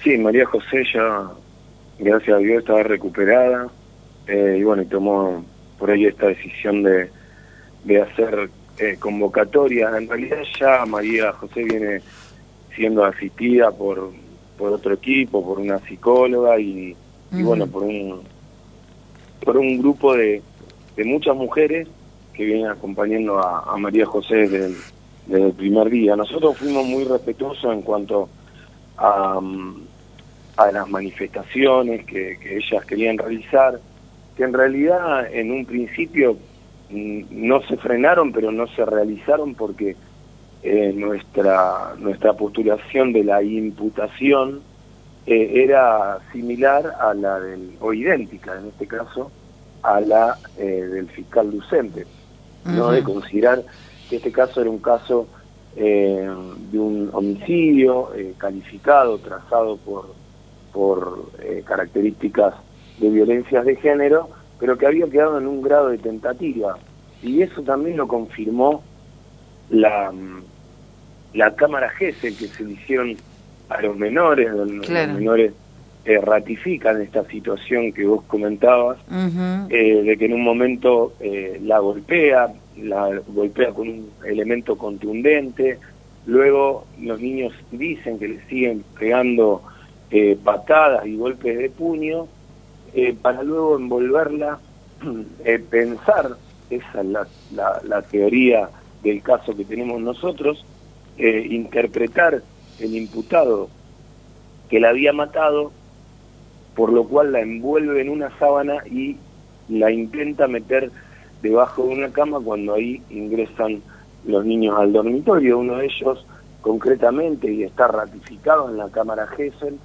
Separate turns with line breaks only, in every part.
Sí, María José ya, gracias a Dios, estaba recuperada, y bueno, y tomó por ello esta decisión de hacer convocatoria. En realidad ya María José viene siendo asistida por otro equipo, por una psicóloga y bueno, por un grupo de muchas mujeres que vienen acompañando a María José desde el primer día. Nosotros fuimos muy respetuosos en cuanto a las manifestaciones que ellas querían realizar, que en realidad en un principio no se frenaron, pero no se realizaron porque nuestra postulación de la imputación era similar a la o idéntica en este caso a la del fiscal Lucente, ¿no? De considerar que este caso era un caso de un homicidio calificado, trazado por características de violencias de género, pero que había quedado en un grado de tentativa. Y eso también lo confirmó la Cámara Gesell, que se le hicieron a los menores,
Claro.
los menores ratifican esta situación que vos comentabas, de que en un momento la golpea con un elemento contundente, luego los niños dicen que le siguen pegando patadas y golpes de puño, para luego envolverla, pensar, esa es la teoría del caso que tenemos nosotros, interpretar el imputado que la había matado, por lo cual la envuelve en una sábana y la intenta meter debajo de una cama cuando ahí ingresan los niños al dormitorio. Uno de ellos concretamente, y está ratificado en la Cámara Gesell,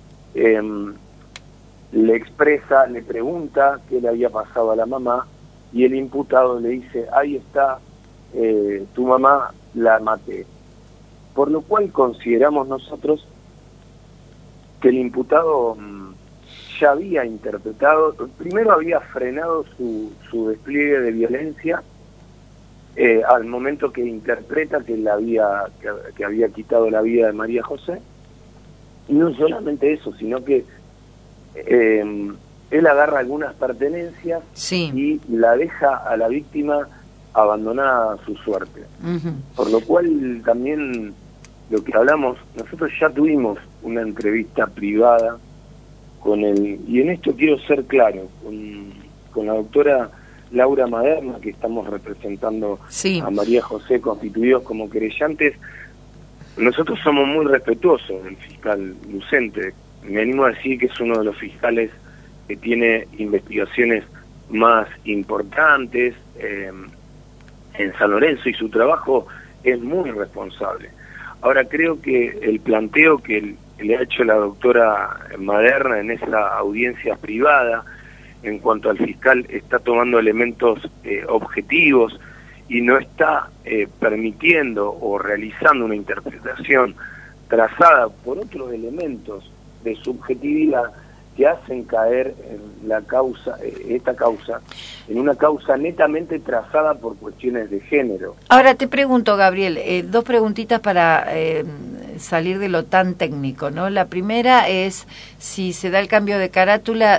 le pregunta qué le había pasado a la mamá, y el imputado le dice: ahí está, tu mamá la maté. Por lo cual consideramos nosotros que el imputado ya había interpretado, primero había frenado su despliegue de violencia al momento que interpreta que había quitado la vida de María José, y no solamente eso, sino que él agarra algunas pertenencias y la deja a la víctima abandonada a su suerte. Por lo cual también lo que hablamos, nosotros ya tuvimos una entrevista privada con él, y en esto quiero ser claro, con la doctora Laura Maderna, que estamos representando a María José, constituidos como querellantes. Nosotros somos muy respetuosos del fiscal Lucente. Me animo a decir que es uno de los fiscales que tiene investigaciones más importantes en San Lorenzo, y su trabajo es muy responsable. Ahora, creo que el planteo que le ha hecho la doctora Maderna en esa audiencia privada, en cuanto al fiscal, está tomando elementos objetivos y no está permitiendo o realizando una interpretación trazada por otros elementos de subjetividad que hacen caer en la causa, esta causa, en una causa netamente trazada por cuestiones de género.
Ahora te pregunto, Gabriel, dos preguntitas para salir de lo tan técnico, ¿no? La primera es si se da el cambio de carátula,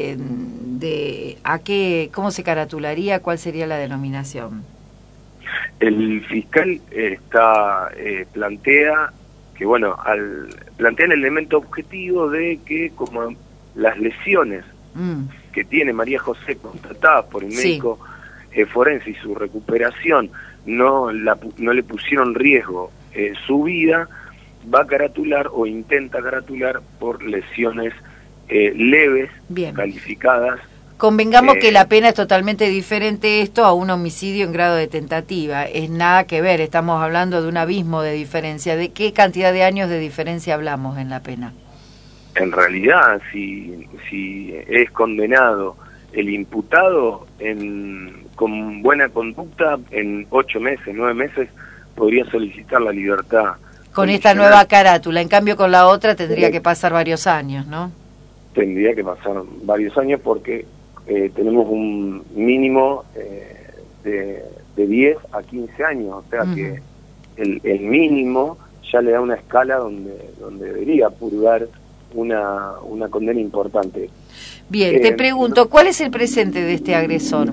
¿cómo se caratularía? ¿Cuál sería la denominación?
El fiscal plantea que, bueno, plantea el elemento objetivo de que, como las lesiones que tiene María José constatadas por el médico forense y su recuperación no le pusieron riesgo su vida, va a caratular o intenta caratular por lesiones leves, calificadas.
Convengamos que la pena es totalmente diferente esto a un homicidio en grado de tentativa. Es nada que ver, estamos hablando de un abismo de diferencia. ¿De qué cantidad de años de diferencia hablamos en la pena?
En realidad, si es condenado el imputado con buena conducta, en 8 meses, 9 meses, podría solicitar la libertad.
Con esta nueva carátula. En cambio, con la otra tendría que pasar varios años, ¿no?
Tendría que pasar varios años porque tenemos un mínimo de 10 a 15 años, o sea que el mínimo ya le da una escala donde debería purgar una condena importante.
Bien, te pregunto, ¿cuál es el presente de este agresor?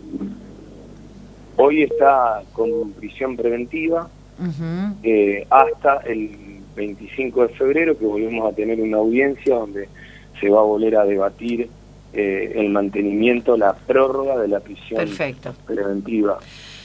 Hoy está con prisión preventiva hasta el 25 de febrero, que volvemos a tener una audiencia donde se va a volver a debatir el mantenimiento, la prórroga de la prisión preventiva.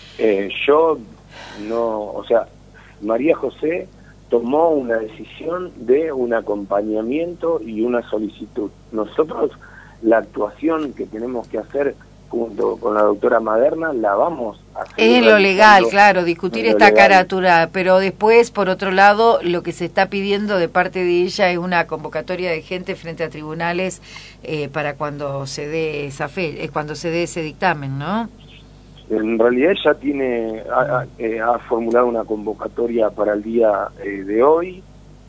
Yo no, o sea, María José tomó una decisión de un acompañamiento y una solicitud. Nosotros la actuación que tenemos que hacer junto con la doctora Maderna la vamos a hacer.
Es en lo legal, claro, discutir esta carátula, pero después, por otro lado, lo que se está pidiendo de parte de ella es una convocatoria de gente frente a tribunales para cuando se dé esa cuando se dé ese dictamen, ¿no?
En realidad ella tiene ha formulado una convocatoria para el día de hoy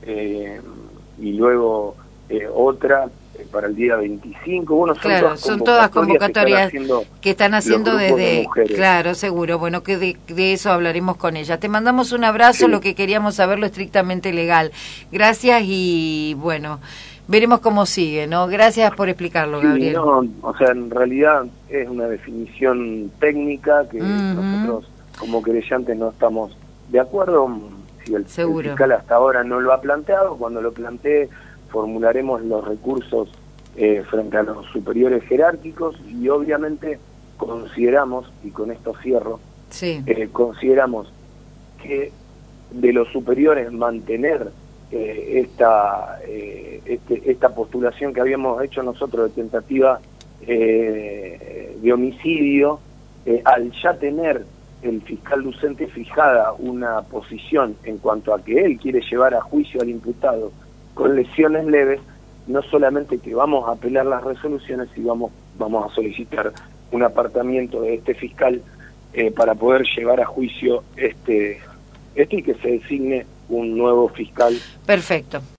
y luego otra para el día 25. Bueno,
son todas convocatorias que están haciendo desde... Claro, seguro. Bueno, que de eso hablaremos con ella. Te mandamos un abrazo, lo que queríamos saber lo estrictamente legal. Gracias y bueno, veremos cómo sigue, ¿no? Gracias por explicarlo, Gabriel.
No, o sea, en realidad es una definición técnica que nosotros como querellantes no estamos de acuerdo. Si el fiscal hasta ahora no lo ha planteado, cuando lo plantee formularemos los recursos frente a los superiores jerárquicos y obviamente consideramos, y con esto cierro, consideramos que de los superiores mantener esta postulación que habíamos hecho nosotros de tentativa de homicidio, al ya tener el fiscal Lucente fijada una posición en cuanto a que él quiere llevar a juicio al imputado con lesiones leves, no solamente que vamos a apelar las resoluciones, sino vamos a solicitar un apartamiento de este fiscal para poder llevar a juicio y que se designe un nuevo fiscal.
Perfecto.